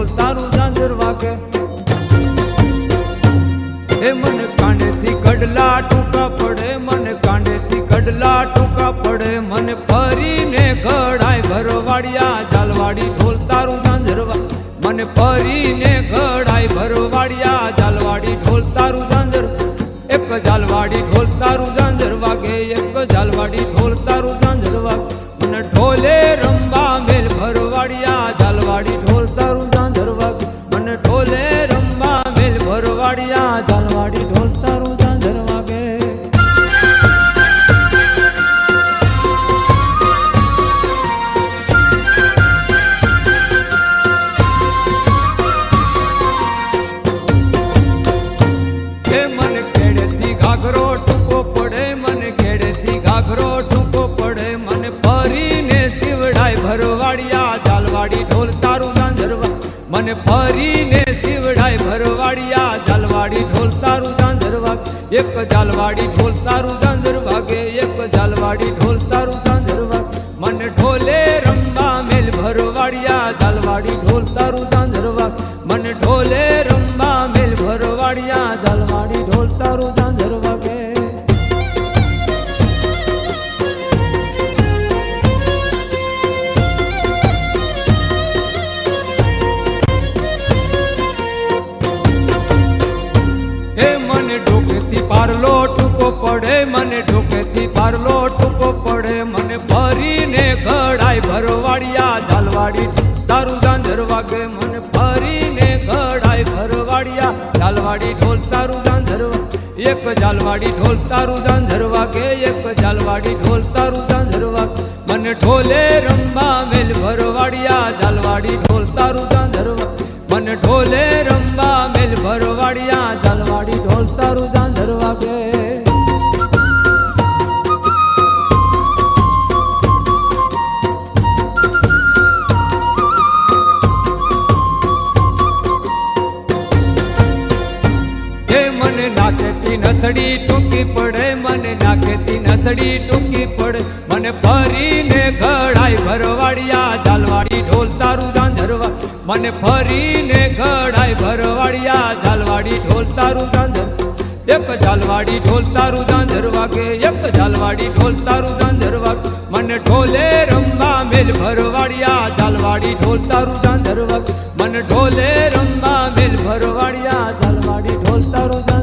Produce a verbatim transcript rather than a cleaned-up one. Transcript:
ઢોલ તારું ઝાંઝર વાગે એ મને કાંડેથી કડલા ટૂંકા પડે મને કાંડેથી કડલા ટૂંકા પડે મને ફરીને ઘડાય ભરવાડિયા ઝાલવાડી ઢોલ તારું ઝાંઝર વાગે મને ફરીને ઘડાય ભરવાડિયા ઝાલવાડી ઢોલ તારું ઝાંઝર એક ઝાલવાડી ઢોલ તારું ઝાંઝર વાગે એક ઝાલવાડી ઢોલ તારું ઝાંઝર વાગે મને ઢોલે રંબા મેલ ભરવાડિયા ઝાલવાડી ઢોલ તારું ઝાંઝર વાગે મને ઢોલે રંબા મેલ ભરવાડિયા ઝાલવાડી ઢોલ તારું ઝાંઝર વાગે એ મને ખેડેથી ઘાઘરો ટૂંકો પડે મને ખેડેથી ઘાઘરો ટૂંકો પડે મને ફરીને શિવડાય ભરવાડિયા ઝાલવાડી ઢોલ તારું ઝાંઝર વાગે મને ફરીને શિવડાય ભરવાડિયા ઝાલવાડી ઢોલ તારું ઝાંઝર વાગે એક ઝાલવાડી ઢોલ તારું ઝાંઝર વાગે એક ઝાલવાડી ઢોલ તારું ઝાંઝર વાગે મને ઢોલે રંબા મેલ ભરવાડિયા ઝાલવાડી ઢોલ તારું ઝાંઝર વાગે મને ઢોલે રંબા મેલ ભરવાડિયા ઝાલવાડી ઢોલ તારું ઝાંઝર વાગે પારલો ટૂંકો પડે મને ઢોકેથી પારલો ટૂંકો પડે મને ફરીને ઘડાય ભરવાડિયા ઝાલવાડી તારું ઝાંઝર વાગે મને ફરીને ઘડાય ભરવાડિયા ઝાલવાડી ઢોલ તારું ઝાંઝર વાગે એક ઝાલવાડી ઢોલ તારું ઝાંઝર વાગે એક ઝાલવાડી ઢોલ તારું ઝાંઝર વાગે મને ઢોલે રંબા મેલ ભરવાડિયા ઝાલવાડી ઢોલ તારું ઝાંઝર વાગે મને ઢોલે રંબા મેલ ભરવાડિયા ઝાલવાડી ઢોલ તારું ઝાંઝર વાગે એ મને નાખેથી નથડી ટૂંકી પડે મને નાખેથી નથડી ટૂંકી પડે મને ફરીને ઘડાય ભરવાડિયા ઝાલવાડી ઢોલ તારું ઝાંઝર વાગે મને ફરીને ઘડાય ભરવાડિયા ઝાલવાડી ઢોલ તારું ઝાંઝર એક ઝાલવાડી ઢોલ તારું ઝાંઝર વાગે એક ઝાલવાડી ઢોલ તારું ઝાંઝર વાગે મને ઢોલે રંબા મેલ ભરવાડિયા ઝાલવાડી ઢોલ તારું ઝાંઝર વાગે મને ઢોલે રંબા મેલ ભરવાડિયા ઝાલવાડી ઢોલ તારું